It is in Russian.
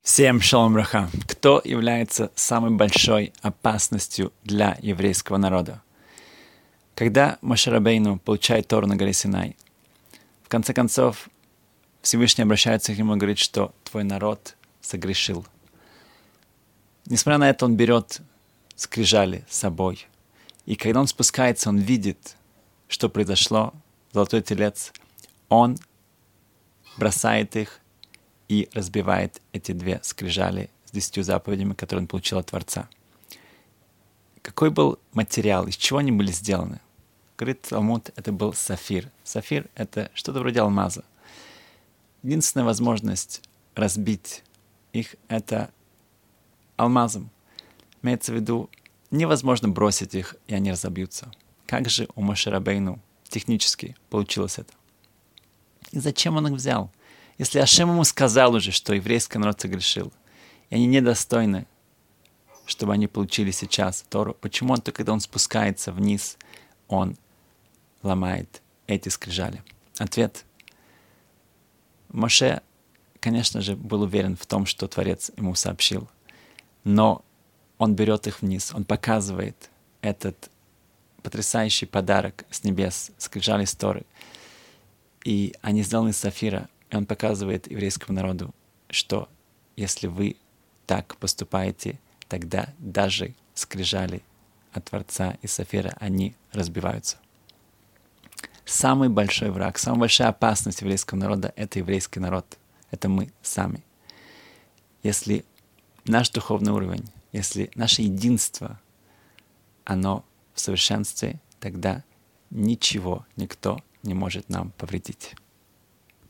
Всем шалом браха. Кто является самой большой опасностью для еврейского народа? Когда Моше Рабейну получает Тору на горе Синай, в конце концов Всевышний обращается к нему и говорит, что твой народ согрешил. Несмотря на это, он берет скрижали с собой. И когда он спускается, он видит, что произошло, золотой телец, он бросает их и разбивает эти две скрижали с 10 заповедями, которые он получил от Творца. Какой был материал, из чего они были сделаны? Говорит Талмуд, это был сафир. Сафир — это что-то вроде алмаза. Единственная возможность разбить их — это алмазом. Имеется в виду, невозможно бросить их, и они разобьются. Как же у Моше Рабейну технически получилось это? И зачем он их взял? Если Ашем ему сказал уже, что еврейский народ согрешил, и они недостойны, чтобы они получили сейчас Тору, почему он, когда он спускается вниз, он ломает эти скрижали? Ответ. Моше, конечно же, был уверен в том, что Творец ему сообщил, но он берет их вниз, он показывает этот потрясающий подарок с небес, скрижали с Торы, и они сделаны из сафира. И он показывает еврейскому народу, что если вы так поступаете, тогда даже скрижали от Творца и сафира, они разбиваются. Самый большой враг, самая большая опасность еврейского народа — это еврейский народ. Это мы сами. Если наш духовный уровень, если наше единство, оно в совершенстве, тогда ничего, никто не может нам повредить.